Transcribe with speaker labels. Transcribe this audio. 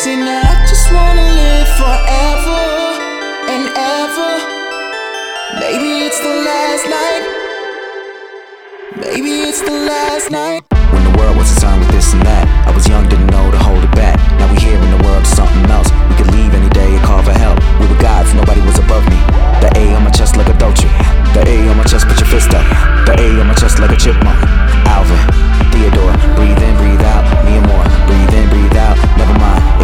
Speaker 1: See now I just wanna live forever and ever. Maybe it's the last night. Maybe it's the last night.
Speaker 2: When the world was concerned with this and that, I was young, didn't know to hold it back. Now we here